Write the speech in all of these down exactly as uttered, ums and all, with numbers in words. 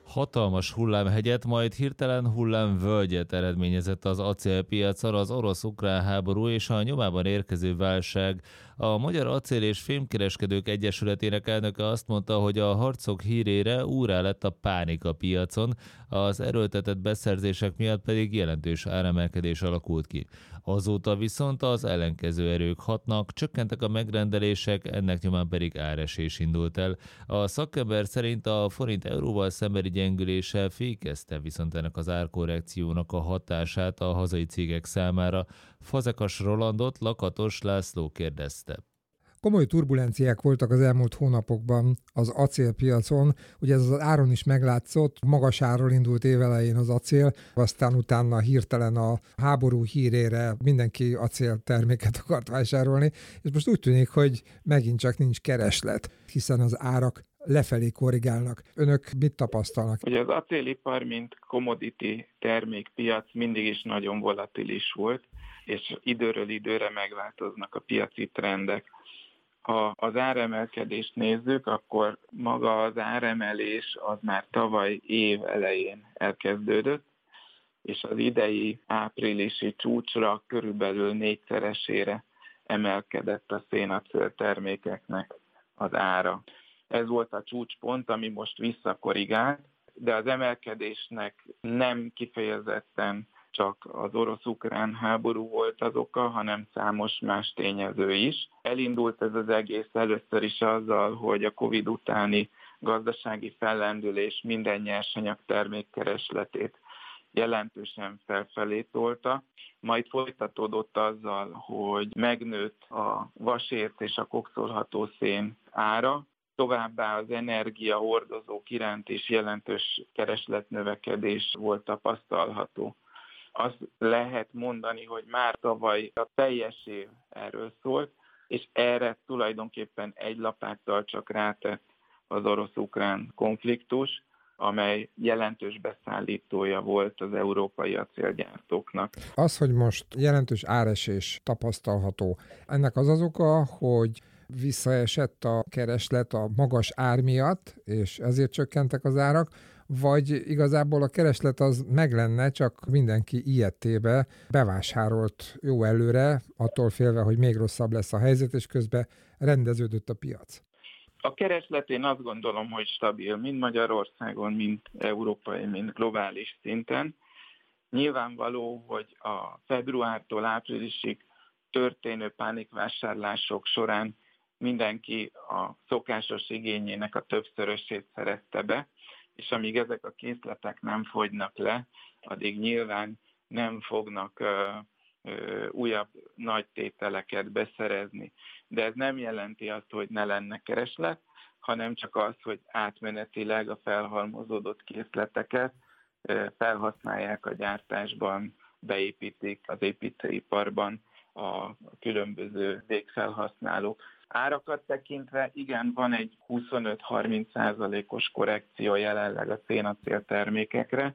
Hatalmas hullámhegyet, majd hirtelen hullámvölgyet eredményezett az acélpiacon az orosz-ukrán háború és a nyomában érkező válság. A Magyar Acél- és Fémkereskedők Egyesületének elnöke azt mondta, hogy a harcok hírére úrrá lett a pánik a piacon, az erőltetett beszerzések miatt pedig jelentős áremelkedés alakult ki. Azóta viszont az ellenkező erők hatnak, csökkentek a megrendelések, ennek nyomán pedig áresés indult el. A szakember szerint a forint euróval szembeni gyengülése fékezte viszont ennek az árkorrekciónak a hatását a hazai cégek számára. Fazekas Rolandot Lakatos László kérdezte. Komoly turbulenciák voltak az elmúlt hónapokban az acélpiacon, ugye ez az áron is meglátszott, magas árról indult évelején az acél, aztán utána hirtelen a háború hírére mindenki acélterméket akart vásárolni, és most úgy tűnik, hogy megint csak nincs kereslet, hiszen az árak lefelé korrigálnak. Önök mit tapasztalnak? Ugye az acélipar, mint commodity termékpiac mindig is nagyon volatilis volt, és időről időre megváltoznak a piaci trendek. Ha az áremelkedést nézzük, akkor maga az áremelés az már tavaly év elején elkezdődött, és az idei áprilisi csúcsra körülbelül négyszeresére emelkedett a szénacél termékeknek az ára. Ez volt a csúcspont, ami most visszakorrigált, de az emelkedésnek nem kifejezetten csak az orosz-ukrán háború volt az oka, hanem számos más tényező is. Elindult ez az egész először is azzal, hogy a Covid utáni gazdasági fellendülés minden nyersanyag termékkeresletét jelentősen felfelé tolta, majd folytatódott azzal, hogy megnőtt a vasért és a kokszolható szén ára, továbbá az energiahordozók iránt is jelentős keresletnövekedés volt tapasztalható. Azt lehet mondani, hogy már tavaly a teljes év erről szólt, és erre tulajdonképpen egy lapáttal csak rátett az orosz-ukrán konfliktus, amely jelentős beszállítója volt az európai acélgyártóknak. Az, hogy most jelentős áresés tapasztalható, ennek az az oka, hogy visszaesett a kereslet a magas ár miatt, és ezért csökkentek az árak, vagy igazából a kereslet az meg lenne, csak mindenki ilyettébe bevásárolt jó előre, attól félve, hogy még rosszabb lesz a helyzet, és közben rendeződött a piac. A kereslet én azt gondolom, hogy stabil, mind Magyarországon, mind európai, mind globális szinten. Nyilvánvaló, hogy a februártól áprilisig történő pánikvásárlások során mindenki a szokásos igényének a többszörösét szerezte be, és amíg ezek a készletek nem fogynak le, addig nyilván nem fognak ö, ö, újabb nagy tételeket beszerezni. De ez nem jelenti azt, hogy ne lenne kereslet, hanem csak az, hogy átmenetileg a felhalmozódott készleteket ö, felhasználják a gyártásban, beépítik az építőiparban a különböző végfelhasználók. Árakat tekintve igen, van egy huszonöt-harminc százalékos korrekció jelenleg a szénacél termékekre,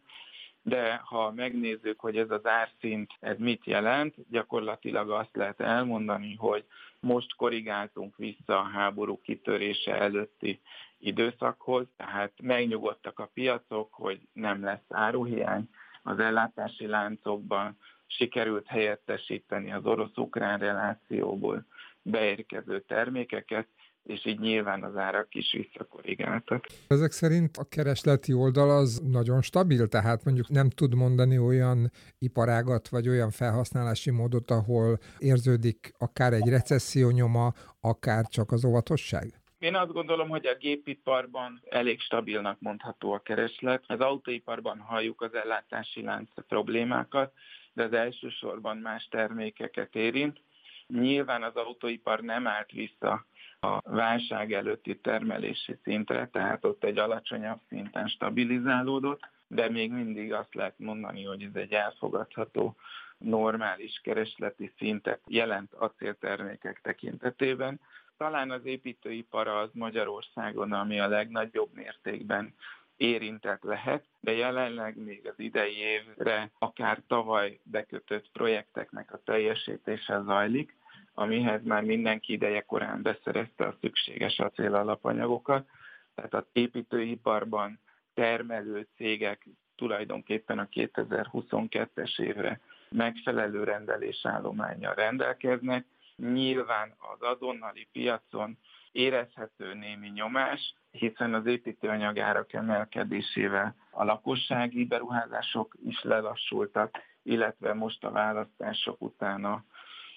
de ha megnézzük, hogy ez az árszint ez mit jelent, gyakorlatilag azt lehet elmondani, hogy most korrigáltunk vissza a háború kitörése előtti időszakhoz, tehát megnyugodtak a piacok, hogy nem lesz áruhiány az ellátási láncokban, sikerült helyettesíteni az orosz-ukrán relációból beérkező termékeket, és így nyilván az árak is visszakorrigáltak. Ezek szerint a keresleti oldal az nagyon stabil, tehát mondjuk nem tud mondani olyan iparágat, vagy olyan felhasználási módot, ahol érződik akár egy recesszió nyoma, akár csak az óvatosság? Én azt gondolom, hogy a gépiparban elég stabilnak mondható a kereslet. Az autóiparban halljuk az ellátási lánc problémákat, de az elsősorban más termékeket érint. Nyilván az autóipar nem állt vissza a válság előtti termelési szintre, tehát ott egy alacsonyabb szinten stabilizálódott, de még mindig azt lehet mondani, hogy ez egy elfogadható, normális keresleti szintet jelent acéltermékek tekintetében. Talán az építőipar az Magyarországon, ami a legnagyobb mértékben érintett lehet, de jelenleg még az idei évre akár tavaly bekötött projekteknek a teljesítése zajlik, amihez már mindenki ideje korán beszerezte a szükséges acél alapanyagokat. Tehát az építőiparban termelő cégek tulajdonképpen a kétezer-huszonkettes évre megfelelő rendelésállománnyal rendelkeznek. Nyilván az azonnali piacon érezhető némi nyomás, hiszen az építőanyagárak emelkedésével a lakossági beruházások is lelassultak, illetve most a választások után a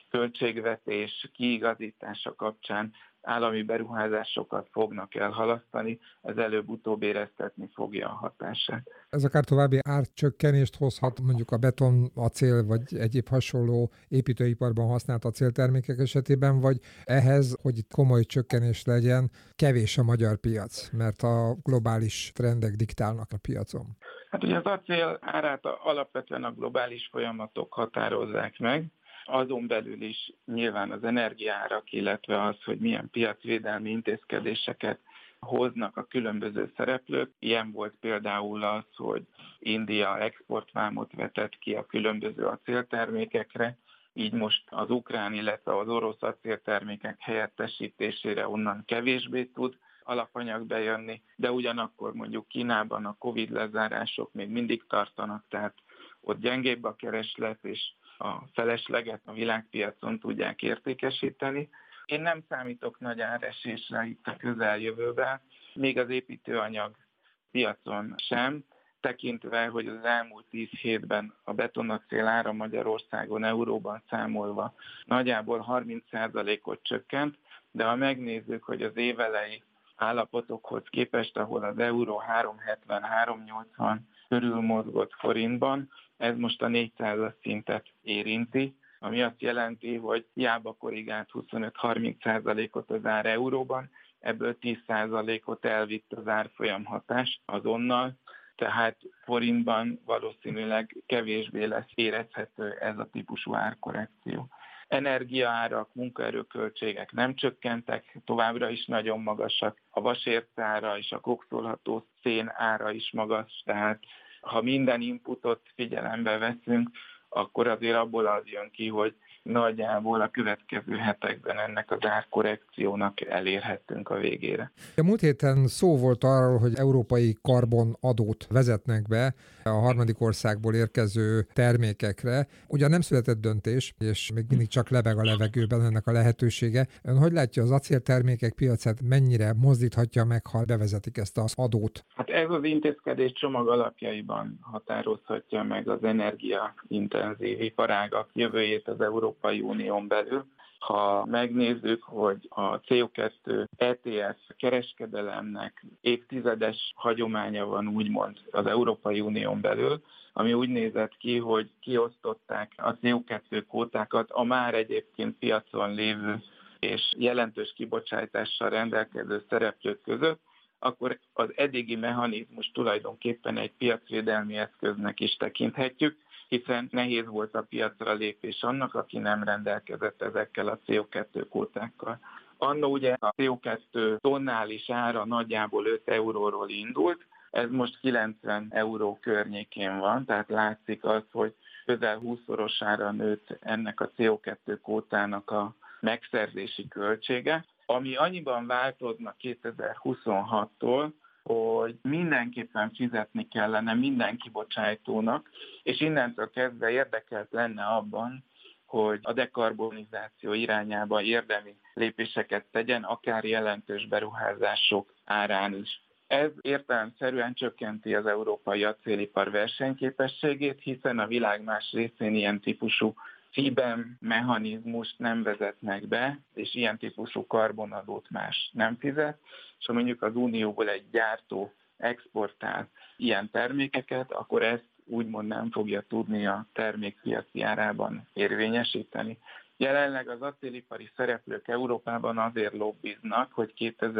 költségvetés kiigazítása kapcsán állami beruházásokat fognak elhalasztani, ez előbb-utóbb éreztetni fogja a hatását. Ez akár további árcsökkenést hozhat mondjuk a beton, acél vagy egyéb hasonló építőiparban használt acéltermékek esetében, vagy ehhez, hogy itt komoly csökkenés legyen, kevés a magyar piac, mert a globális trendek diktálnak a piacon? Hát ugye az acél árát alapvetően a globális folyamatok határozzák meg, azon belül is nyilván az energiaárak, illetve az, hogy milyen piacvédelmi intézkedéseket hoznak a különböző szereplők. Ilyen volt például az, hogy India exportvámot vetett ki a különböző acéltermékekre, így most az ukrán, illetve az orosz acéltermékek helyettesítésére onnan kevésbé tud alapanyag bejönni, de ugyanakkor mondjuk Kínában a Covid lezárások még mindig tartanak, tehát ott gyengébb a kereslet, és a felesleget a világpiacon tudják értékesíteni. Én nem számítok nagy áresésre itt a közeljövőben, még az építőanyag piacon sem, tekintve, hogy az elmúlt tíz hétben a betonacél ára Magyarországon euróban számolva nagyjából harminc százalékot csökkent, de ha megnézzük, hogy az évelei állapotokhoz képest, ahol az euró három hetven három nyolcvan körül mozgott forintban, ez most a négyszázas szintet érinti, ami azt jelenti, hogy hiába korrigált huszonöt-harminc százalékot az ár euróban, ebből tíz százalékot elvitt az árfolyam hatás azonnal, tehát forintban valószínűleg kevésbé lesz érezhető ez a típusú árkorrekció. Energiaárak, munkaerőköltségek nem csökkentek, továbbra is nagyon magasak, a vasérc ára és a kokszolható szén ára is magas, tehát ha minden inputot figyelembe veszünk, akkor azért abból az jön ki, hogy nagyjából a következő hetekben ennek az árkorrekciónak elérhettünk a végére. A múlt héten szó volt arról, hogy európai karbonadót vezetnek be a harmadik országból érkező termékekre. Ugyan nem született döntés, és még mindig csak lebeg a levegőben ennek a lehetősége. Ön hogy látja, az acéltermékek piacát mennyire mozdíthatja meg, ha bevezetik ezt az adót? Hát ez az intézkedés csomag alapjaiban határozhatja meg az energiaintenzív iparágak jövőjét az Európai Unión belül. Ha megnézzük, hogy a cé o kettő é té ef kereskedelemnek évtizedes hagyománya van úgymond az Európai Unión belül, ami úgy nézett ki, hogy kiosztották a cé o kettő kvótákat a már egyébként piacon lévő és jelentős kibocsátással rendelkező szereplők között, akkor az eddigi mechanizmus tulajdonképpen egy piacvédelmi eszköznek is tekinthetjük, hiszen nehéz volt a piacra lépés annak, aki nem rendelkezett ezekkel a cé o kettő kvótákkal. Anno ugye a cé o kettő tonnális ára nagyjából öt euróról indult, ez most kilencven euró környékén van, tehát látszik az, hogy közel húszszorosára nőtt ennek a cé o kettő kvótának a megszerzési költsége, ami annyiban változna kétezer-huszonhattól, hogy mindenképpen fizetni kellene minden kibocsátónak, és innentől kezdve érdekelt lenne abban, hogy a dekarbonizáció irányába érdemi lépéseket tegyen, akár jelentős beruházások árán is. Ez értelemszerűen csökkenti az európai acélipar versenyképességét, hiszen a világ más részén ilyen típusú cébem mechanizmust nem vezetnek be, és ilyen típusú karbonadót más nem fizet, és ha mondjuk az Unióból egy gyártó exportál ilyen termékeket, akkor ezt úgymond nem fogja tudni a termékpiaci árában érvényesíteni. Jelenleg az acélipari szereplők Európában azért lobbiznak, hogy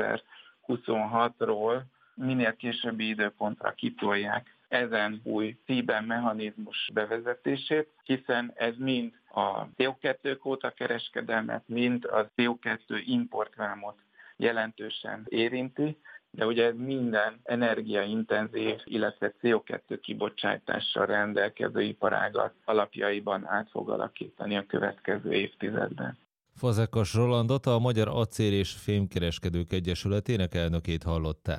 kétezer-huszonhatról minél későbbi időpontra kitolják ezen új cébem mechanizmus bevezetését, hiszen ez mind a cé o kettő kvóta kereskedelmet, mind a cé o kettő importvámot jelentősen érinti, de ugye ez minden energiaintenzív, illetve cé o kettő kibocsátással rendelkező iparágat alapjaiban át fog alakítani a következő évtizedben. Fazekas Rolandot, a Magyar Acél és Fémkereskedők Egyesületének elnökét hallották.